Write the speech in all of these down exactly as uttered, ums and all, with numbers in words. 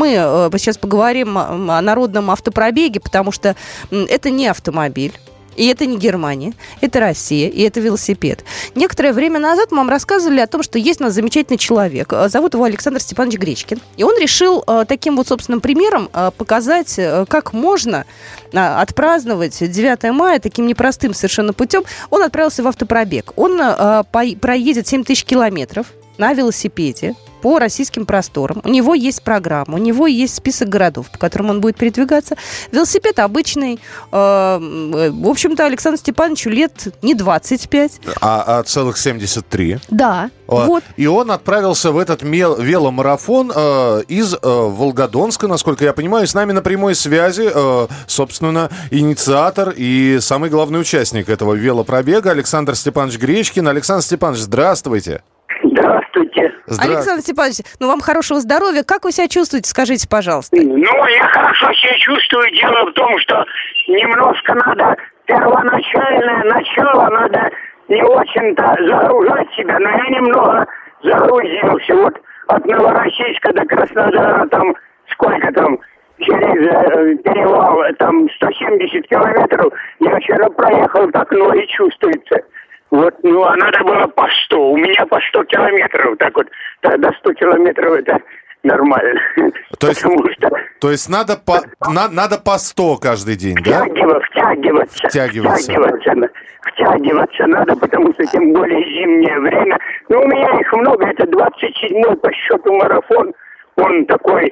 мы сейчас поговорим о народном автопробеге, потому что это не автомобиль. И это не Германия, это Россия, и это велосипед. Некоторое время назад мы вам рассказывали о том, что есть у нас замечательный человек. Зовут его Александр Степанович Гречкин. И он решил э, таким вот собственным примером э, показать, э, как можно э, отпраздновать девятое мая таким непростым совершенно путем. Он отправился в автопробег. Он э, по- проедет семь тысяч километров на велосипеде по российским просторам. У него есть программа, у него есть список городов, по которым он будет передвигаться. Велосипед обычный. Э, в общем-то, Александру Степановичу лет не двадцать пять. А, а целых семьдесят три. Да, А, вот. И он отправился в этот мел- веломарафон э, из э, Волгодонска, насколько я понимаю. С нами на прямой связи, э, собственно, инициатор и самый главный участник этого велопробега Александр Степанович Гречкин. Александр Степанович, здравствуйте. Здравствуйте. Здра- Александр Степанович, ну вам хорошего здоровья. Как вы себя чувствуете, скажите, пожалуйста? Ну, я хорошо себя чувствую. Дело в том, что немножко надо, первоначальное начало надо не очень-то загружать себя, но я немного загрузился. Вот от Новороссийска до Краснодара, там, сколько там, через э, перевал, там, сто семьдесят километров, я вчера проехал, так ноги чувствуется. Вот, ну, а надо было по сто. У меня по сто километров, так вот, до сто километров это нормально. То есть, Потому что то есть надо, по, на, надо по сто каждый день, да? втягиваться, втягиваться, Втягиваться. втягиваться, втягиваться надо, потому что тем более зимнее время. Ну, у меня их много, это двадцать седьмой по счету марафон. Он такой,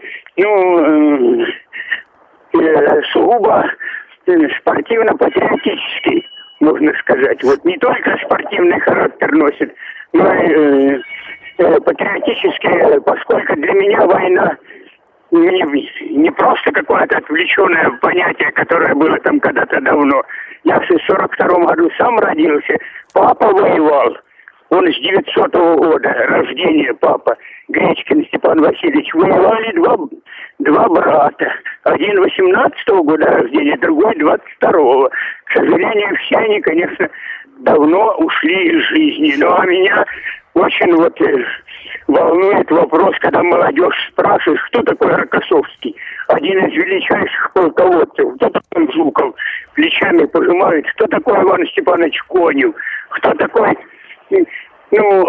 ну, э, э, сугубо э, спортивно-патриотический, можно сказать. Вот не только спортивный характер носит, но и э, э, патриотический, поскольку для меня война не, не просто какое-то отвлеченное понятие, которое было там когда-то давно. Я в сорок втором году сам родился, папа воевал. Он с девятисотого года, рождения папа, Гречкин Степан Васильевич. Воевали два, два брата. Один восемнадцатого года рождения, другой двадцать второго. К сожалению, все они, конечно, давно ушли из жизни. Ну, а меня очень вот э, волнует вопрос, когда молодежь спрашивает, кто такой Рокоссовский. Один из величайших полководцев. Кто такой Жуков? Плечами пожимает. Кто такой Иван Степанович Конев? Кто такой... Ну,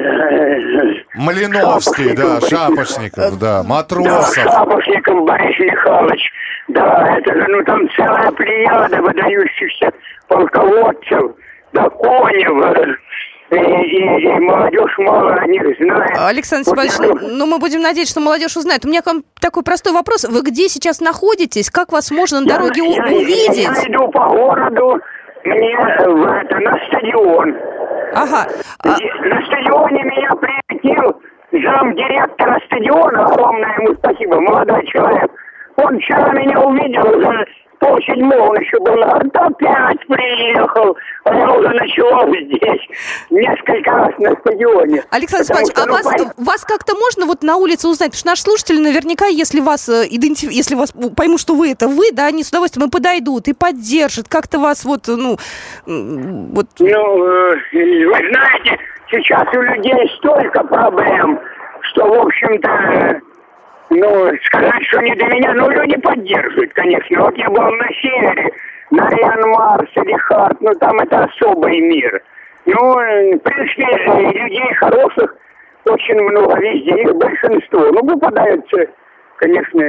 э, Малиновский, да, Шапошников, да, Матросов. Да, Шапошников Борис Михайлович. Да, это же, ну, там целая плеяда выдающихся полководцев. Да, Конев. И, и, и молодежь мало о них знает. Александр Степанович, вот это... ну мы будем надеяться, что молодежь узнает. У меня к вам такой простой вопрос. Вы где сейчас находитесь? Как вас можно на дороге я, у- увидеть? Я, я иду по городу, мне в это, на стадион. Ага. На стадионе меня приютил замдиректора стадиона, огромное ему спасибо, молодой человек. Он вчера меня увидел, уже полседьмого он еще был, говорит, опять приехал. А я уже ночевал здесь несколько раз на стадионе. Александр Степанович, а ну, вас, пон... вас как-то можно вот на улице узнать? Потому что наши слушатели наверняка, если вас идентиф... если вас поймут, что вы это вы, да, они с удовольствием и подойдут, и поддержат, как-то вас вот, ну... вот. Ну, э, вы знаете, сейчас у людей столько проблем, что, в общем-то... Ну, сказать, что не до меня, ну, люди поддерживают, конечно. Вот я был на севере, на Риан-Марс, Рихард, ну, там это особый мир. Ну, в принципе, людей хороших очень много везде, их большинство. Ну, попадаются, конечно,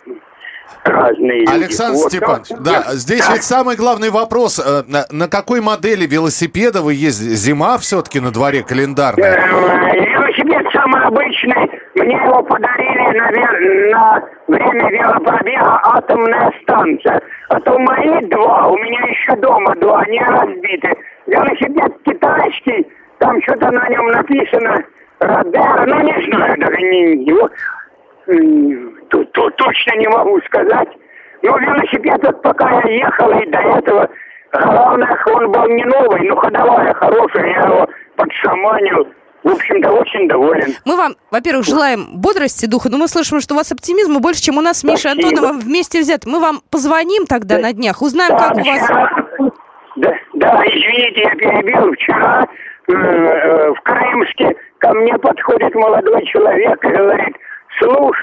разные люди. Александр вот, Степанович, да, я... здесь да. ведь самый главный вопрос. На, на какой модели велосипеда вы ездите? Зима все-таки на дворе календарная? Велосипед самый обычный. Мне его подарили на, на время велопробега атомная станция. А то мои два, у меня еще дома два, не разбиты. Велосипед китайский, там что-то на нем написано Родер, ну не знаю, даже не его. Тут, тут точно не могу сказать. Но велосипед, вот пока я ехал и до этого, главное, он был не новый, но ходовая хорошая, я его подшаманил. В общем-то, очень доволен. Мы вам, во-первых, желаем бодрости духа, но мы слышим, что у вас оптимизма больше, чем у нас с Мишей Антоновым вместе взято. Мы вам позвоним тогда да. на днях, узнаем, да, как у вас... Да, да, извините, я перебил. Вчера э, э, в Крымске ко мне подходит молодой человек и говорит, слушай,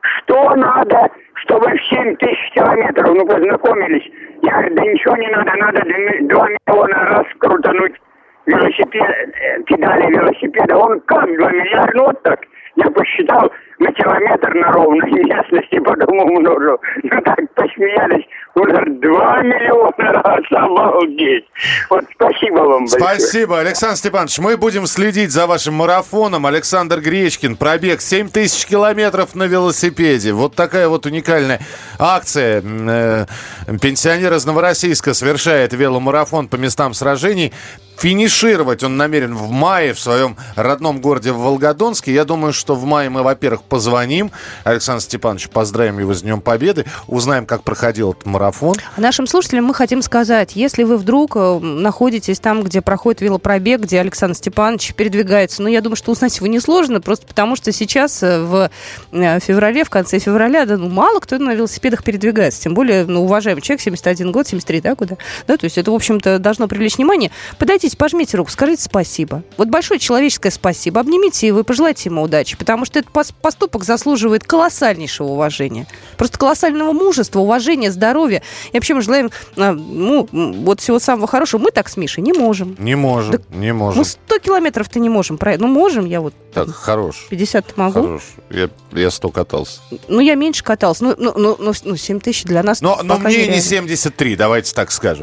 что надо, чтобы в семь тысяч километров, ну, познакомились. Я говорю, да ничего не надо, надо два миллиона раз крутануть велосипед, педали велосипеда. Он как два миллиарда, ну вот так. Я посчитал на километр на ровной местности, потом умножил. Ну так посмеялись. Уже два миллиона раз, обалдеть. Вот спасибо вам большое. Спасибо, Александр Степанович. Мы будем следить за вашим марафоном. Александр Гречкин. Пробег семь тысяч километров на велосипеде. Вот такая вот уникальная акция. Пенсионер из Новороссийска совершает веломарафон по местам сражений. Финишировать он намерен в мае в своем родном городе Волгодонске. Я думаю, что в мае мы, во-первых, позвоним Александру Степановичу, поздравим его с Днем Победы, узнаем, как проходил этот марафон. А нашим слушателям мы хотим сказать, если вы вдруг находитесь там, где проходит велопробег, где Александр Степанович передвигается, ну, я думаю, что узнать его несложно, просто потому что сейчас в феврале, в конце февраля, да, ну, мало кто на велосипедах передвигается, тем более, ну, уважаемый человек, семьдесят один год, семьдесят три, да, куда? Да, то есть это, в общем-то, должно привлечь внимание. Подойдите, пожмите руку, скажите спасибо. Вот большое человеческое спасибо. Обнимите его и пожелайте ему удачи, потому что этот поступок заслуживает колоссальнейшего уважения. Просто колоссального мужества, уважения, здоровья. И вообще мы желаем, ну, вот всего самого хорошего. Мы так с Мишей не можем. Не можем, да, не можем. Мы сто километров-то не можем. Ну, можем, я вот... Так, хорош. пятьдесят могу. Хорош. Я, я сто катался. Ну, я меньше катался. Ну, ну, ну, ну семь тысяч для нас... Но, но мне не семьдесят три, давайте так скажем.